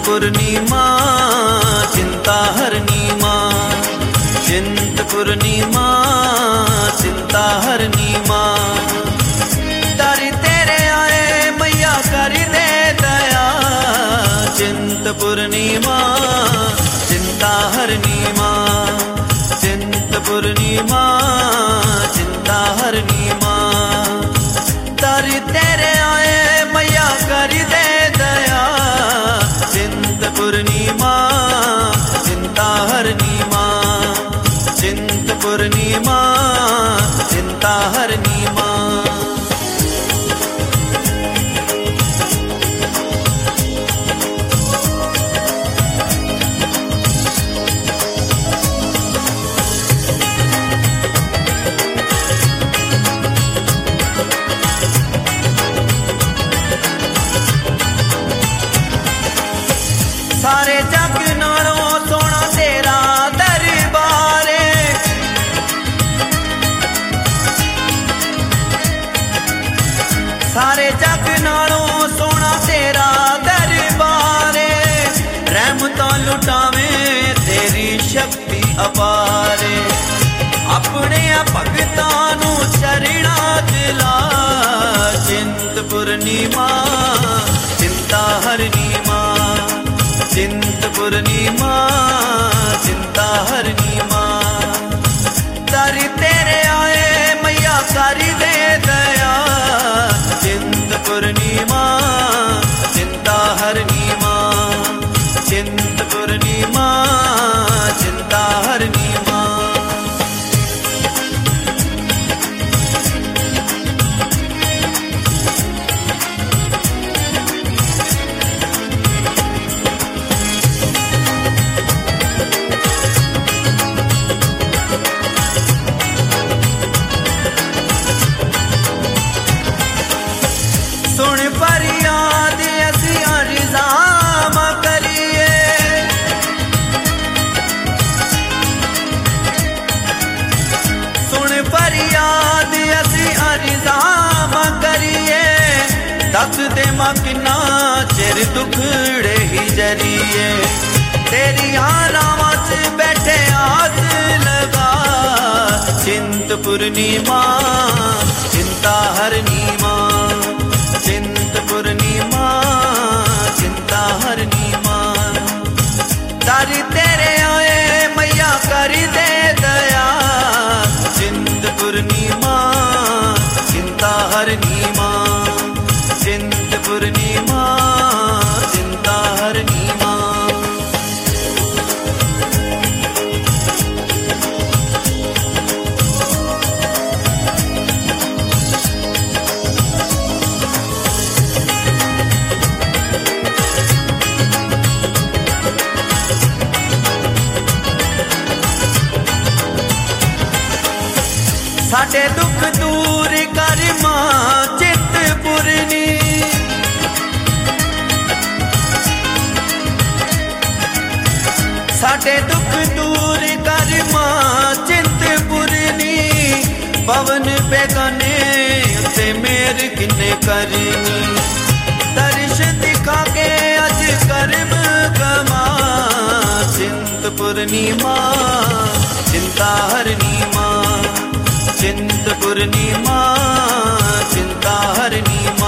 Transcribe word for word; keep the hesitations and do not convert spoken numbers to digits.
पूर्णिमा चिंता हरनी माँ, चिंत पूर्णिमा चिंता हरनी माँ। दर तेरे आए मैया कर दे दया, चिंत पूर्णिमा चिंता हरनी माँ, चिंत पूर्णिमा चिंता हरनी माँ। दर तेरे आए मैया कर दे दया, चिंत पूर्णिमा चिंता हरनी माँ, चिंत पूर्णिमा चिंता हरनी माँ। सारे जग नालों सोना तेरा दरबार, सारे जग नालों सोना तेरा दरबार। रहमतां लुटावे तेरी शक्ति अपार, अपने भगतां नू चरणा दिला। चिंत पूर्णिमा चिंता हरनी माँ, चिंत पूर्णिमा चिंता हरनी माँ। दर तेरे आए मैया कर दे दया, चिंत पूर्णिमा चिंता हरनी माँ, चिंत पूर्णिमा चिंता हरनी माँ। सुन फरियाद असी अर्ज़ाम करिए, सुन फरियाद असी अर्ज़ाम करिए। दस दे मां किन्ना चिर दुखड़े ही जरिए, तेरी रावां च बैठे आस लगा। चिंत पूर्णिमा चिंता हरनी माँ, चिंत पूर्णिमा चिंता हरनी माँ। दर तेरे आए मैया कर दे दया, चिंत पूर्णिमा चिंता हरनी माँ, चिंत पूर्णिमा चिंता हरनी माँ। साडे दुख दूर कर मां चित पूर्णी, साडे दुख दूर कर मां चित पूर्णी। पवन बेगाने ते मेर किन्ने करनी, दर्श दिखा के अज कर्म कमा। चिंत पूर्णिमा चिंता हरनी माँ, चिंत पूर्णिमा चिंता हरनी।